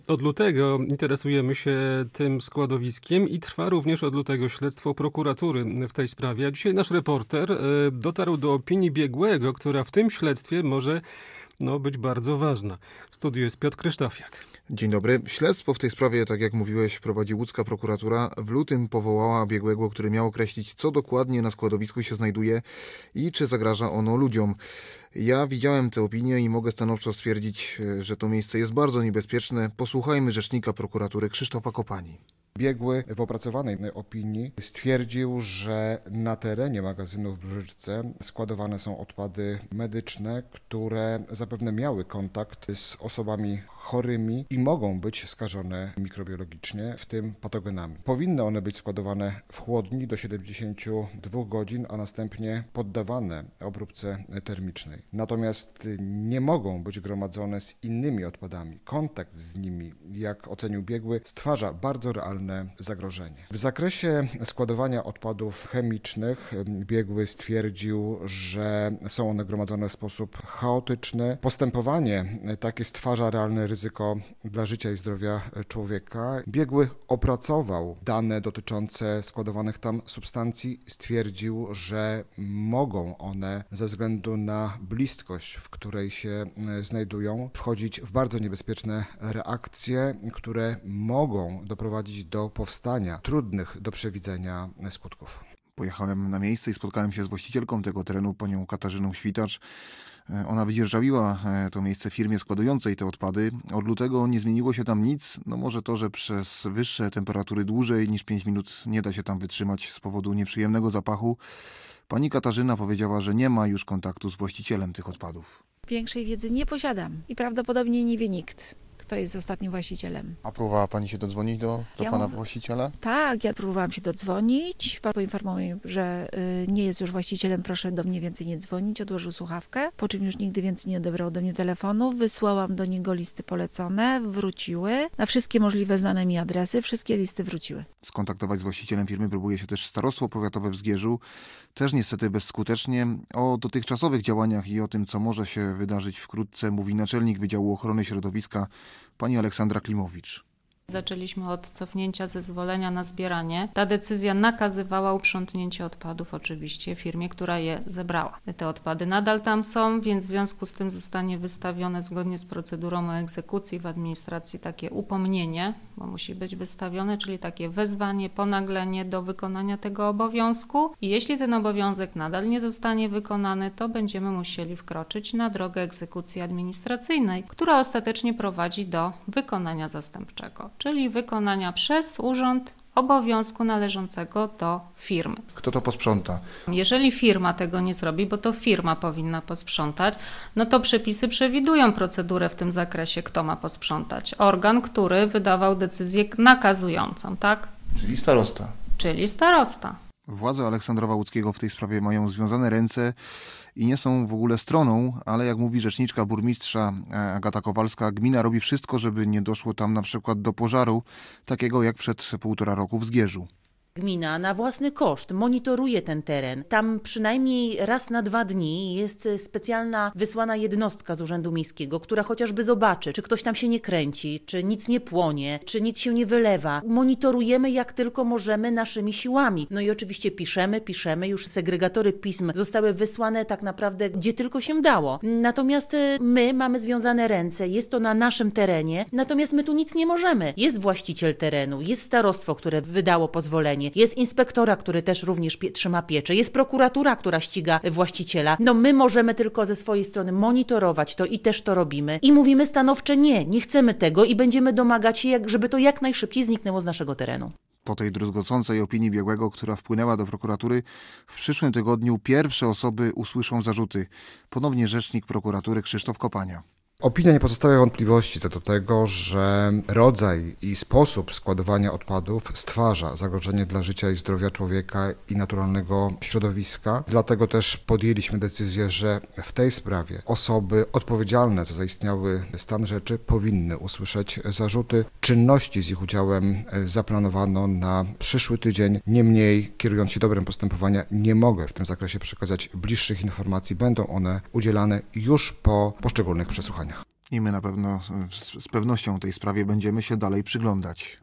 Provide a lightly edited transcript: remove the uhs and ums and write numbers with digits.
Od lutego interesujemy się tym składowiskiem i trwa również od lutego śledztwo prokuratury w tej sprawie. A dzisiaj nasz reporter dotarł do opinii biegłego, która w tym śledztwie może być bardzo ważna. W studiu jest Piotr Krysztofiak. Dzień dobry. Śledztwo w tej sprawie, tak jak mówiłeś, prowadzi łódzka prokuratura. W lutym powołała biegłego, który miał określić, co dokładnie na składowisku się znajduje i czy zagraża ono ludziom. Ja widziałem tę opinię i mogę stanowczo stwierdzić, że to miejsce jest bardzo niebezpieczne. Posłuchajmy rzecznika prokuratury Krzysztofa Kopani. Biegły w opracowanej opinii stwierdził, że na terenie magazynu w Brzyżce składowane są odpady medyczne, które zapewne miały kontakt z osobami chorymi i mogą być skażone mikrobiologicznie, w tym patogenami. Powinny one być składowane w chłodni do 72 godzin, a następnie poddawane obróbce termicznej. Natomiast nie mogą być gromadzone z innymi odpadami. Kontakt z nimi, jak ocenił biegły, stwarza bardzo realne zagrożenie. W zakresie składowania odpadów chemicznych biegły stwierdził, że są one gromadzone w sposób chaotyczny. Postępowanie takie stwarza realne ryzyko dla życia i zdrowia człowieka. Biegły opracował dane dotyczące składowanych tam substancji. Stwierdził, że mogą one ze względu na bliskość, w której się znajdują, wchodzić w bardzo niebezpieczne reakcje, które mogą doprowadzić do powstania trudnych do przewidzenia skutków. Pojechałem na miejsce i spotkałem się z właścicielką tego terenu, panią Katarzyną Świtacz. Ona wydzierżawiła to miejsce firmie składującej te odpady. Od lutego nie zmieniło się tam nic. Może to, że przez wyższe temperatury dłużej niż 5 minut nie da się tam wytrzymać z powodu nieprzyjemnego zapachu. Pani Katarzyna powiedziała, że nie ma już kontaktu z właścicielem tych odpadów. Większej wiedzy nie posiadam i prawdopodobnie nie wie nikt, kto jest ostatnim właścicielem. A próbowała pani się dodzwonić do pana właściciela? Tak, ja próbowałam się dodzwonić. Pan poinformował mnie, że nie jest już właścicielem, proszę do mnie więcej nie dzwonić. Odłożył słuchawkę, po czym już nigdy więcej nie odebrał do mnie telefonu. Wysłałam do niego listy polecone, wróciły. Na wszystkie możliwe znane mi adresy, wszystkie listy wróciły. Skontaktować z właścicielem firmy próbuje się też Starostwo Powiatowe w Zgierzu. Też niestety bezskutecznie. O dotychczasowych działaniach i o tym, co może się wydarzyć wkrótce, mówi naczelnik Wydziału Ochrony Środowiska pani Aleksandra Klimowicz. Zaczęliśmy od cofnięcia zezwolenia na zbieranie. Ta decyzja nakazywała uprzątnięcie odpadów oczywiście firmie, która je zebrała. Te odpady nadal tam są, więc w związku z tym zostanie wystawione zgodnie z procedurą o egzekucji w administracji takie upomnienie, bo musi być wystawione, czyli takie wezwanie, ponaglenie do wykonania tego obowiązku. I jeśli ten obowiązek nadal nie zostanie wykonany, to będziemy musieli wkroczyć na drogę egzekucji administracyjnej, która ostatecznie prowadzi do wykonania zastępczego, czyli wykonania przez urząd obowiązku należącego do firmy. Kto to posprząta? Jeżeli firma tego nie zrobi, bo to firma powinna posprzątać, to przepisy przewidują procedurę w tym zakresie, kto ma posprzątać. Organ, który wydawał decyzję nakazującą, tak? Czyli starosta. Czyli starosta. Władze Aleksandrowa Łódzkiego w tej sprawie mają związane ręce i nie są w ogóle stroną, ale jak mówi rzeczniczka burmistrza Agata Kowalska, gmina robi wszystko, żeby nie doszło tam na przykład do pożaru, takiego jak przed 1,5 roku w Zgierzu. Gmina na własny koszt monitoruje ten teren. Tam przynajmniej raz na 2 dni jest specjalna wysłana jednostka z Urzędu Miejskiego, która chociażby zobaczy, czy ktoś tam się nie kręci, czy nic nie płonie, czy nic się nie wylewa. Monitorujemy jak tylko możemy naszymi siłami. I oczywiście piszemy, już segregatory pism zostały wysłane tak naprawdę gdzie tylko się dało. Natomiast my mamy związane ręce, jest to na naszym terenie, natomiast my tu nic nie możemy. Jest właściciel terenu, jest starostwo, które wydało pozwolenie, jest inspektora, który też również trzyma pieczę, jest prokuratura, która ściga właściciela. My możemy tylko ze swojej strony monitorować to i też to robimy. I mówimy stanowcze nie chcemy tego i będziemy domagać się, żeby to jak najszybciej zniknęło z naszego terenu. Po tej druzgocącej opinii biegłego, która wpłynęła do prokuratury, w przyszłym tygodniu pierwsze osoby usłyszą zarzuty. Ponownie rzecznik prokuratury Krzysztof Kopania. Opinia nie pozostawia wątpliwości co do tego, że rodzaj i sposób składowania odpadów stwarza zagrożenie dla życia i zdrowia człowieka i naturalnego środowiska. Dlatego też podjęliśmy decyzję, że w tej sprawie osoby odpowiedzialne za zaistniały stan rzeczy powinny usłyszeć zarzuty. Czynności z ich udziałem zaplanowano na przyszły tydzień. Niemniej, kierując się dobrem postępowania, nie mogę w tym zakresie przekazać bliższych informacji. Będą one udzielane już po poszczególnych przesłuchaniach. I my na pewno z pewnością tej sprawie będziemy się dalej przyglądać.